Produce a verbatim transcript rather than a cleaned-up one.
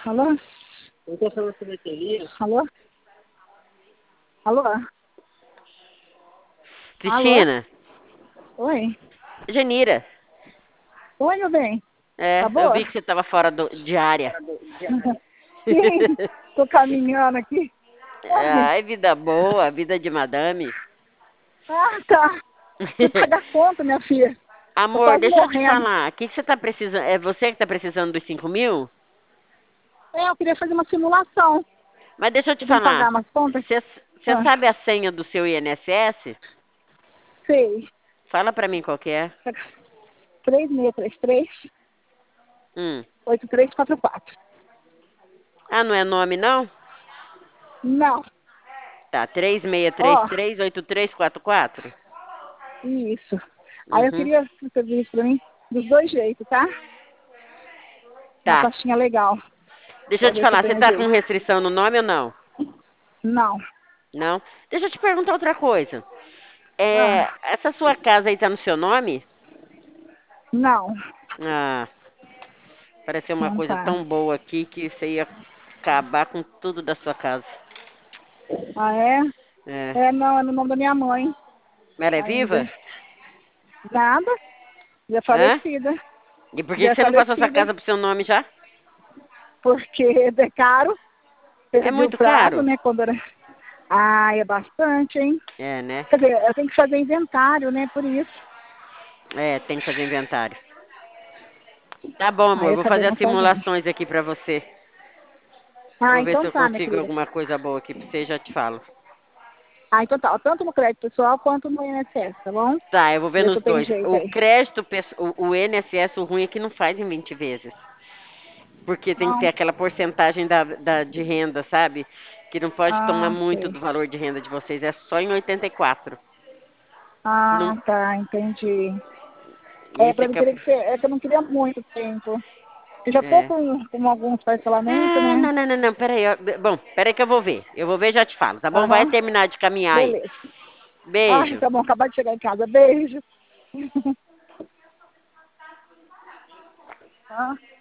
Alô? Eu tô falando sobre bateria. Alô? Alô? Alô? Cristina, Oi? Janira, Oi, meu bem. Tá é, eu boa? vi que você tava fora do, de área. Sim, tô caminhando aqui. Oi. Ai, vida boa, vida de madame. Ah, tá. Fui pagar a conta, minha filha. Tô Amor, quase deixa eu te morrendo. falar, o que, que você tá precisando? É você que tá precisando dos cinco mil? É, eu queria fazer uma simulação. Mas deixa eu te Eu tenho que pagar falar, umas contas? você você Ah, sabe a senha do seu I N S S? sei. Fala pra mim qual que é. três seis três três, Hum. oito três quatro quatro. Ah, não é nome não? Não. Tá, três seis três Ó, três oito três quatro quatro. isso. Aí eu Uhum. queria que você fizesse isso pra mim dos dois jeitos, tá? Uma Tá. pastinha legal. Deixa Pra eu te ver se eu falar, você tenho tá com jeito. restrição no nome ou não? Não. Não? Deixa eu te perguntar outra coisa. É, Ah, essa sua casa aí tá no seu nome? não. Ah, pareceu uma Não coisa tá. tão boa aqui que você ia acabar com tudo da sua casa. Ah, é? É. É, não, é no nome da minha mãe Ela é ainda. viva? Nada. Já é Hã? falecida. E por que Já que é você não passou essa falecida. casa pro seu nome já? Porque é caro. É Perdi o muito prazo, caro? né? Quando era. Ah, é bastante, hein? É, né? Quer dizer, eu tenho que fazer inventário, né? Por isso. É, tem que fazer inventário. Tá bom, Aí amor. eu Vou acabei fazer as não fazendo. simulações aqui pra você. Ah, Vou ver se então eu tá, minha consigo querida. alguma coisa boa aqui pra você e já te falo. Ah, então tá. Tanto no crédito pessoal quanto no I N S S, tá bom? Tá, eu vou ver Ver se nos eu tenho dois. jeito O aí. crédito, pesso- o, o I N S S, o ruim é que não faz em vinte vezes. Porque tem que ter Não. aquela porcentagem da, da- de renda, sabe? Que não pode tomar Ah, muito sei. do valor de renda de vocês. É só em oitenta e quatro. Não, Ah, tá, entendi. É, esse pra é mim que é, teria que ser, é que eu não queria muito tempo. Eu já tô é. com, com alguns parcelamentos, Ah, né? não, não, não, não, peraí. ó, Bom, peraí que eu vou ver. Eu vou ver e já te falo, tá bom? Vai Aham, terminar de caminhar aí. beleza. Ai, Beijo. tá bom, acabar de chegar em casa. Beijo. Ah.